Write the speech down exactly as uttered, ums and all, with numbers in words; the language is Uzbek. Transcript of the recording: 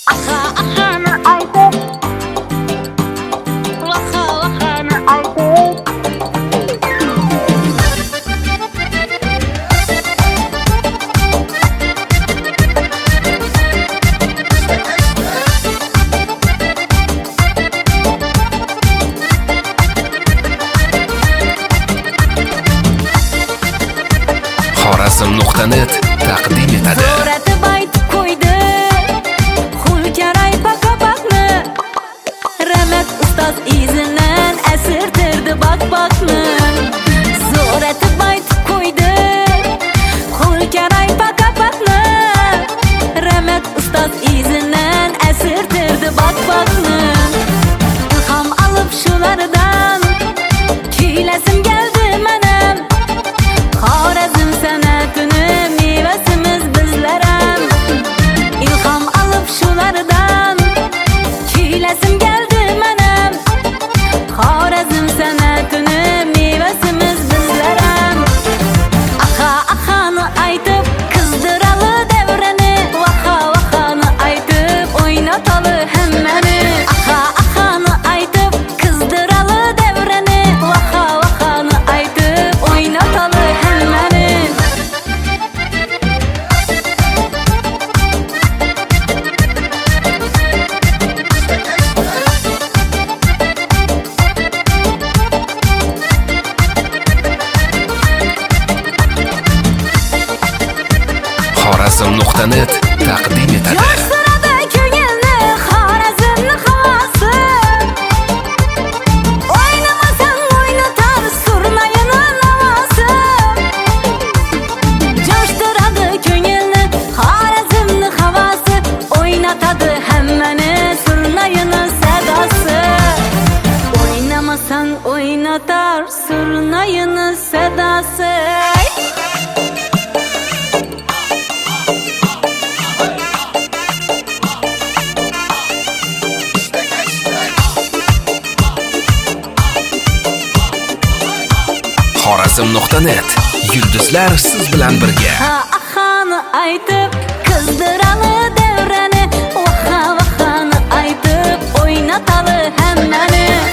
Aha ahani aytib, vaha vahani aytib. Xorazm nuqta net taqdim etadi. Zo'ratib aytib qo'ydi, xulkaray paqapaqni. Ramat ustoz izidan asirtirdi baq-baqni. Zo'ratib aytib qo'ydi, xulkaray paqapaqni. Ramat ustoz izidan asirtirdi baq-baqni. Ilhom olib shulardan kuylasim keldi menam. Xorazm san'atini mevasimiz bizlaram. Ilhom olib shulardan kuylasim keldi menam. Xorazm san'atini mevasimiz bizlaram. Aha ahani aytib qizdiralı davrani, vaha vahani aytib o'ynatalı hammani. Aha ahani aytib qizdiralı davrani, vaha vahani aytib o'ynatalı hammani. Xorazm nuqta net taqdim etadi. Yoshlarada ko'ngilni Xorazmni havasi. O'ynamasang o'ynatar surnayini navasi. Yoshlarada ko'ngilni Xorazmni havasi. O'ynatadi hammani surnayini sadosi. O'ynamasang o'ynatar surnayini sadosi. Xorazm nuqta net yulduzlar siz bilan birga. Ha ahani aytib qizdiralı davrani, vaha vahani aytib o'ynatalı hammani.